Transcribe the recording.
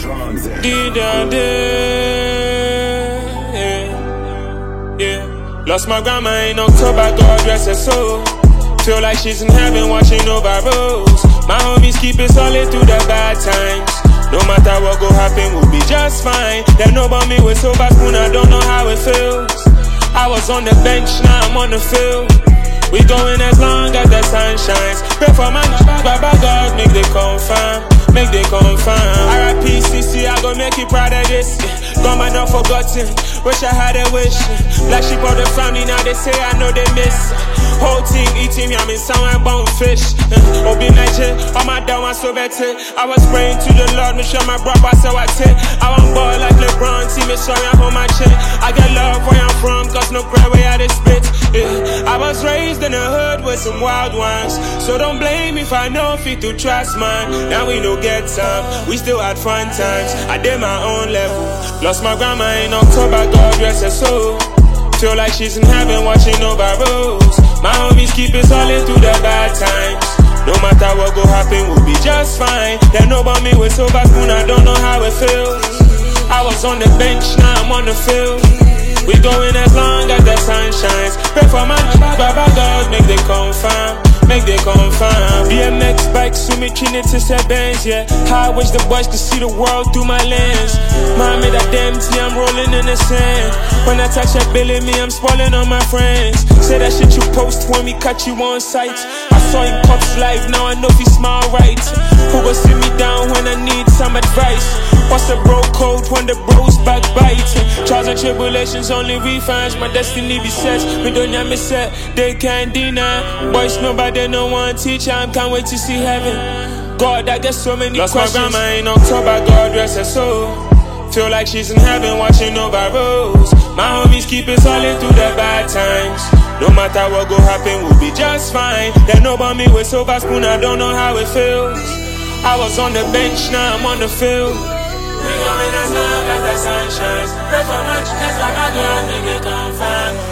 Lost my grandma in October, God rest her soul. Feel like she's in heaven watching over roads. My homies keep it solid through the bad times. No matter what go happen, we'll be just fine. They know about me with sober spoon, I don't know how it feels. I was on the bench, now I'm on the field. We going as long as the sun shines. Pray for my Baba God, make they confirm, make they confirm. R.I.P. CC, I gon' make you proud of this. Gone but not forgotten, wish I had a wish. Black sheep of the family, now they say I know they miss. Whole team eating me, I'm in someone bone fish. Obi Niger, all my down was so better. I was praying to the Lord, make sure my brother so I take. I want ball like LeBron, see me sorry I hold my chin. I get love where I'm from, cause no cry way I spit. I was raised in the hood with some wild ones, so don't blame me if I know fit to trust man. Now we no get time, we still had fun times. I did my own level. Lost my grandma in October, God rest her soul. Feel like she's in heaven watching over roads. My homies keep it solid through the bad times. No matter what go happen, we'll be just fine. They know about me with sober spoon, I don't know how it feels. I was on the bench, now I'm on the field. We going as long as the sun shines. Pray for my Baba God, make they confirm, make they confirm. BMX bikes, Sumi Trinity Benz, yeah. How I wish the boys could see the world through my lens. Mommy, that damn tea, I'm rolling in the sand. When I touch that belly, me, I'm spoiling on my friends. Say that shit you post when we catch you on sight. I saw him Pop's live, now I know if he smile right. Who go sit me down when I need some advice? What's the bro code when the bros backbite? Trials and tribulations, only refunds. My destiny be set, me don't have me set. They can't deny. Boys nobody no one teacher, I can't wait to see heaven. God, I get so many questions. Lost my grandma in October, God rest her soul. Feel like she's in heaven watching over roads. My homies keep it solid through the bad times. No matter what go happen, we'll be just fine. They know about me with silver spoon, I don't know how it feels. I was on the bench, now I'm on the field. We going as long as the sun shines. Pray for much, that's like I go, make it confirm.